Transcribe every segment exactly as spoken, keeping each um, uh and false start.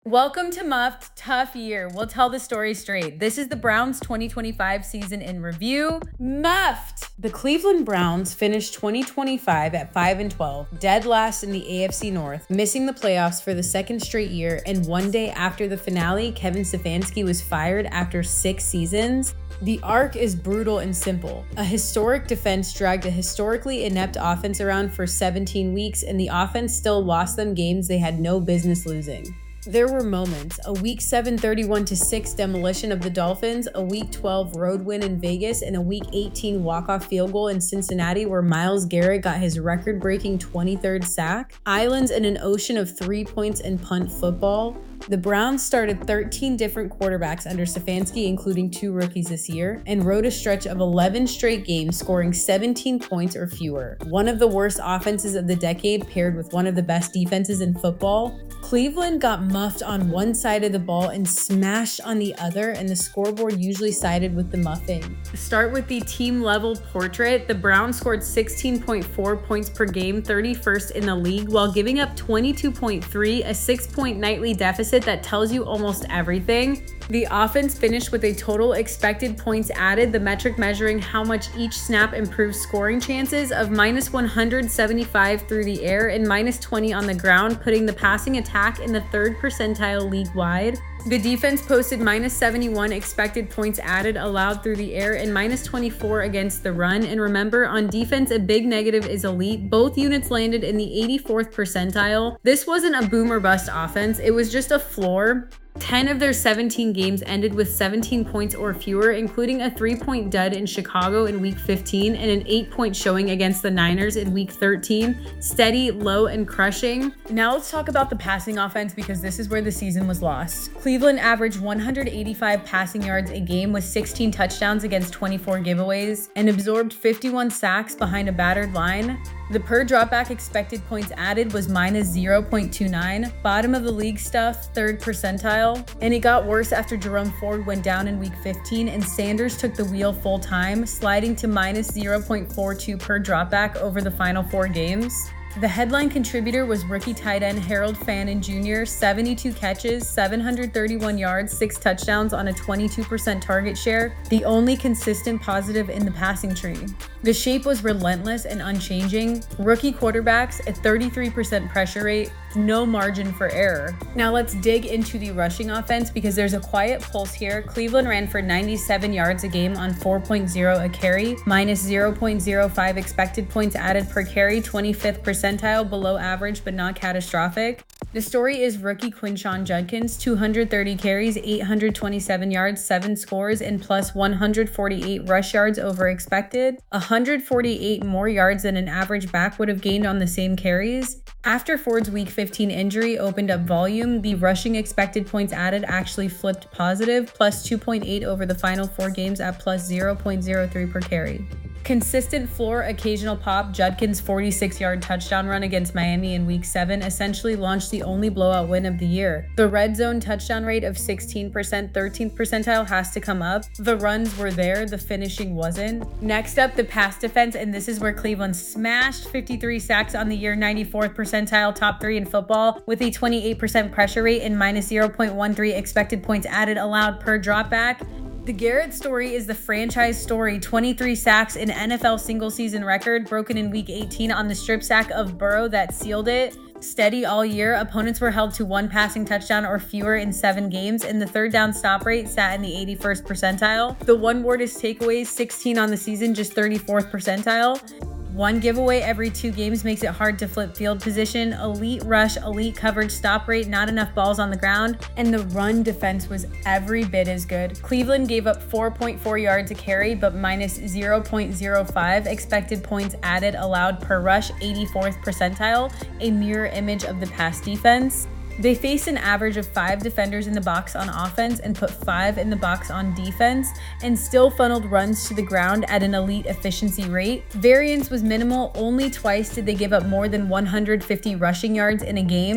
Welcome to Muffed Tough Year. We'll tell the story straight. This is the Browns twenty twenty-five season in review. Muffed! The Cleveland Browns finished twenty twenty-five at five and twelve, dead last in the A F C North, missing the playoffs for the second straight year, and one day after the finale, Kevin Stefanski was fired after six seasons. The arc is brutal and simple. A historic defense dragged a historically inept offense around for seventeen weeks, and the offense still lost them games they had no business losing. There were moments, a week seven thirty-one to six demolition of the Dolphins, a week twelve road win in Vegas, and a week eighteen walk-off field goal in Cincinnati where Myles Garrett got his record-breaking twenty-third sack. Islands in an ocean of three points and punt football. The Browns started thirteen different quarterbacks under Stefanski, including two rookies this year, and rode a stretch of eleven straight games scoring seventeen points or fewer. One of the worst offenses of the decade paired with one of the best defenses in football. Cleveland got muffed on one side of the ball and smashed on the other, and the scoreboard usually sided with the muffing. Start with the team level portrait. The Browns scored sixteen point four points per game, thirty-first in the league, while giving up twenty-two point three, a six-point nightly deficit that tells you almost everything. The offense finished with a total expected points added, the metric measuring how much each snap improves scoring chances, of minus one hundred seventy-five through the air and minus twenty on the ground, putting the passing attack in the third percentile league-wide. The defense posted minus seventy-one expected points added allowed through the air and minus twenty-four against the run. And remember, on defense, a big negative is elite. Both units landed in the eighty-fourth percentile. This wasn't a boom or bust offense. It was just a floor. ten of their seventeen games ended with seventeen points or fewer, including a three-point dud in Chicago in week fifteen and an eight-point showing against the Niners in week thirteen. Steady, low, and crushing. Now let's talk about the passing offense, because this is where the season was lost. Cleveland averaged one hundred eighty-five passing yards a game with sixteen touchdowns against twenty-four giveaways and absorbed fifty-one sacks behind a battered line. The per dropback expected points added was minus zero point two nine, bottom of the league stuff, third percentile, and it got worse after Jerome Ford went down in week fifteen and Sanders took the wheel full time, sliding to minus zero point four two per dropback over the final four games. The headline contributor was rookie tight end Harold Fannin Junior, seventy-two catches, seven hundred thirty-one yards, six touchdowns on a twenty-two percent target share, the only consistent positive in the passing tree. The shape was relentless and unchanging. Rookie quarterbacks at thirty-three percent pressure rate, no margin for error. Now let's dig into the rushing offense, because there's a quiet pulse here. Cleveland ran for ninety-seven yards a game on four point oh a carry, minus zero point zero five expected points added per carry, twenty-fifth percentile, below average but not catastrophic. The story is rookie Quinshon Judkins, two hundred thirty carries, eight hundred twenty-seven yards, seven scores, and plus one hundred forty-eight rush yards over expected. one hundred forty-eight more yards than an average back would have gained on the same carries. After Ford's week fifteen injury opened up volume, the rushing expected points added actually flipped positive, plus two point eight over the final four games at plus zero point zero three per carry. Consistent floor, occasional pop. Judkins' forty-six-yard touchdown run against Miami in week seven essentially launched the only blowout win of the year. The red zone touchdown rate of sixteen percent, thirteenth percentile has to come up. The runs were there, the finishing wasn't. Next up, the pass defense, and this is where Cleveland smashed fifty-three sacks on the year, ninety-fourth percentile, top three in football, with a twenty-eight percent pressure rate and minus zero point one three expected points added allowed per dropback. The Garrett story is the franchise story. twenty-three sacks, an N F L single-season record, broken in week eighteen on the strip sack of Burrow that sealed it. Steady all year, opponents were held to one passing touchdown or fewer in seven games, and the third down stop rate sat in the eighty-first percentile. The one word is takeaways, sixteen on the season, just thirty-fourth percentile. One giveaway every two games makes it hard to flip field position. Elite rush, elite coverage, stop rate, not enough balls on the ground. And the run defense was every bit as good. Cleveland gave up four point four yards a carry, but minus zero point zero five expected points added allowed per rush, eighty-fourth percentile, a mirror image of the pass defense. They faced an average of five defenders in the box on offense and put five in the box on defense, and still funneled runs to the ground at an elite efficiency rate. Variance was minimal. Only twice did they give up more than one hundred fifty rushing yards in a game.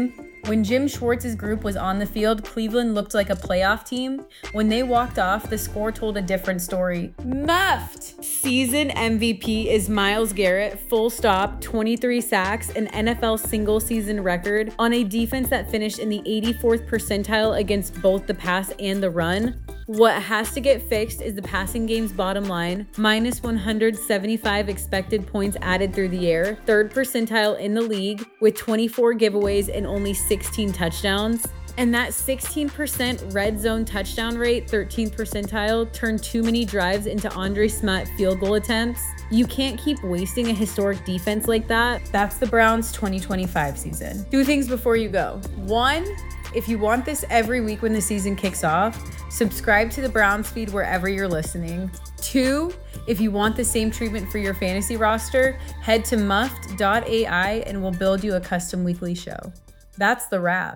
When Jim Schwartz's group was on the field, Cleveland looked like a playoff team. When they walked off, the score told a different story. Muffed! Season M V P is Myles Garrett, full stop, twenty-three sacks, an N F L single season record on a defense that finished in the eighty-fourth percentile against both the pass and the run. What has to get fixed is the passing game's bottom line, minus one hundred seventy-five expected points added through the air, third percentile in the league with twenty-four giveaways and only sixteen touchdowns. And that sixteen percent red zone touchdown rate, thirteenth percentile, turned too many drives into Andre Smoot field goal attempts. You can't keep wasting a historic defense like that. That's the Browns twenty twenty-five season. Two things before you go. One, if you want this every week when the season kicks off, subscribe to the Browns feed wherever you're listening. Two, if you want the same treatment for your fantasy roster, head to muffed dot A I and we'll build you a custom weekly show. That's the wrap.